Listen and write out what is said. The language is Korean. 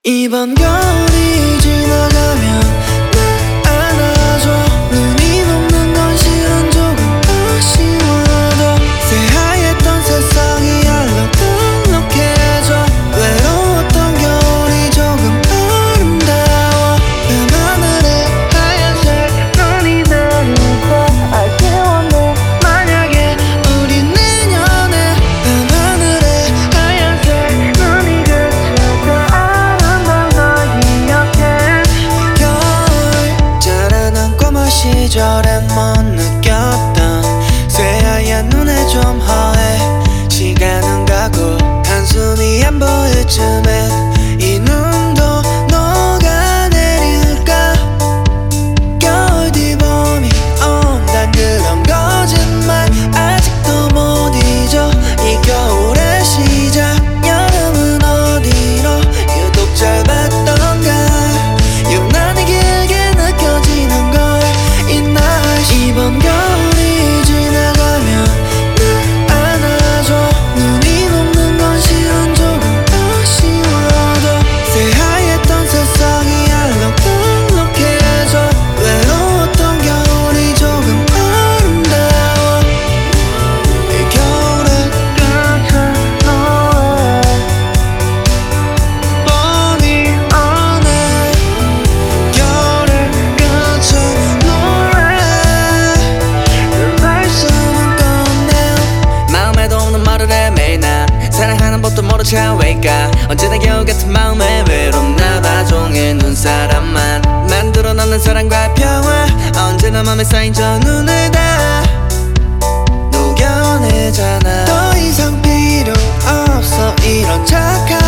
이번 겨울이 지나가면 날 안아줘. 눈이 녹는 건 실은 조금 아쉬워도 새하얗던 세상이 알록달록해져. 외로웠던 겨울이 조금 아름다워. 밤하늘에 하얀색 눈이 내리고 아쉬웠네. 만약에 우리 내년에 밤하늘에 하얀색 눈이 그쳐도 아름다운 걸 기억해. 겨울 자라난 꼬마 시절엔 못 느꼈던 새하얀 눈에 좀 허해. 시간은 가고 한숨이 안 보일 쯤엔 이 눈도 녹아내릴까. 겨울 뒤 봄이 온단 그런 거짓말 아직도 못 잊어. 이 겨울의 시작 여름은 어디로 유독 짧았던가. 유난히 길게 느껴지는 걸 이날. 이번 겨울이 지나가면 날 안아줘. 눈이 녹는 건 실은 조금 아쉬워도 새하얗던 세상이 알록달록해져. 외로웠던 겨울이 조금 아름다워. 이 겨울에 끝은 너의 봄이 오네. 겨울의 끝은 노래. 그 말씀은 꺼내. 마음에도 없는 말을 해 매일 난 사랑하는 법도 모른 채 wake up. 언제나 겨울 같은 마음에 외롭나봐. 종일 눈사람만 만들어 놓는 사랑과 평화. 언제나 맘에 쌓인 저 눈을 다 녹여내잖아. 더 이상 필요 없어 이런 착한